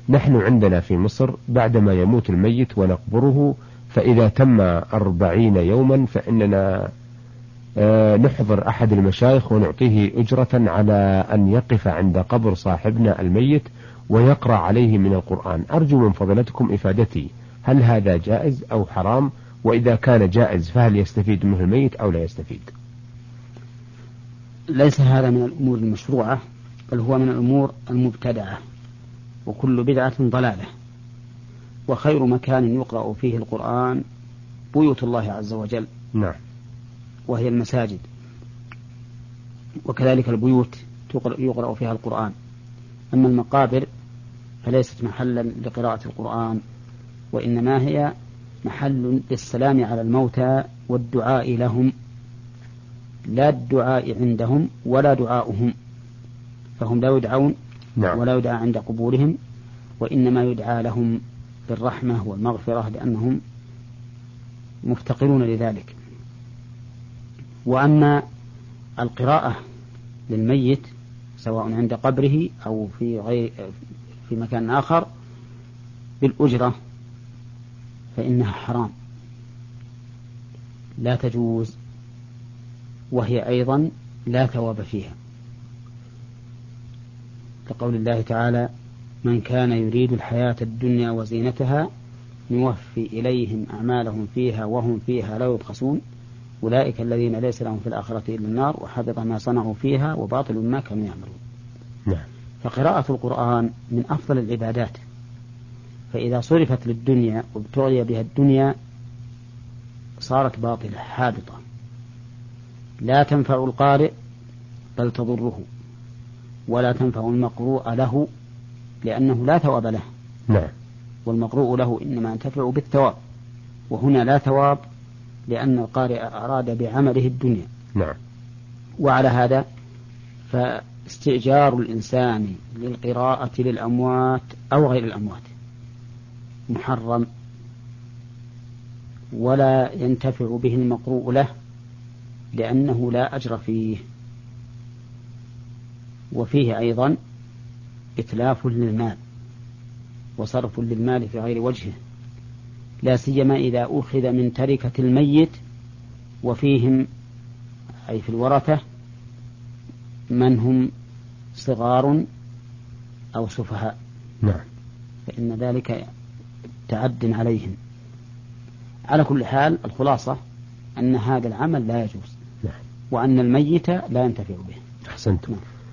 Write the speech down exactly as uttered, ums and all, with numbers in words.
نحن عندنا في مصر بعدما يموت الميت ونقبره، فإذا تم أربعين يوما فإننا نحضر أحد المشايخ ونعطيه أجرة على أن يقف عند قبر صاحبنا الميت ويقرأ عليه من القرآن. أرجو من فضلتكم إفادتي، هل هذا جائز أو حرام؟ وإذا كان جائز فهل يستفيد منه الميت أو لا يستفيد؟ ليس هذا من الأمور المشروعة، بل هو من الأمور المبتدعة، وكل بدعة ضلالة. وخير مكان يقرأ فيه القرآن بيوت الله عز وجل، نعم، وهي المساجد، وكذلك البيوت يقرأ فيها القرآن. أما المقابر فليست محلا لقراءة القرآن، وإنما هي محل للسلام على الموتى والدعاء لهم، لا الدعاء عندهم ولا دعاؤهم، فهم لا يدعون نعم. ولا يدعى عند قبورهم، وإنما يدعى لهم بالرحمة والمغفرة لأنهم مفتقرون لذلك. وأما القراءة للميت سواء عند قبره أو في غير في مكان آخر بالأجرة فإنها حرام لا تجوز، وهي أيضا لا ثواب فيها، لقول الله تعالى: من كان يريد الحياة الدنيا وزينتها نوفي إليهم أعمالهم فيها وهم فيها لا يبخسون أولئك الذين ليس لهم في الآخرة إلا النار وحبط ما صنعوا فيها وباطل ما كانوا يعملون. نعم. فقراءة القرآن من أفضل العبادات، فإذا صرفت للدنيا وابتغي بها الدنيا صارت باطلة حابطة لا تنفع القارئ بل تضره، ولا تنفع المقروء له لأنه لا ثواب له. نعم. والمقروء له إنما ينتفع بالثواب، وهنا لا ثواب لأن القارئ أراد بعمله الدنيا. نعم. وعلى هذا فاستئجار الإنسان للقراءة للأموات أو غير الأموات محرم، ولا ينتفع به المقروء له لأنه لا أجر فيه، وفيه أيضا إتلاف للمال وصرف للمال في غير وجهه، لا سيما إذا أخذ من تركة الميت وفيهم أي في الورثة من هم صغار أو سفهاء. نعم. فإن ذلك تعد عليهم. على كل حال الخلاصة أن هذا العمل لا يجوز، نعم. وأن الميت لا ينتفع به. أحسنتم. نعم.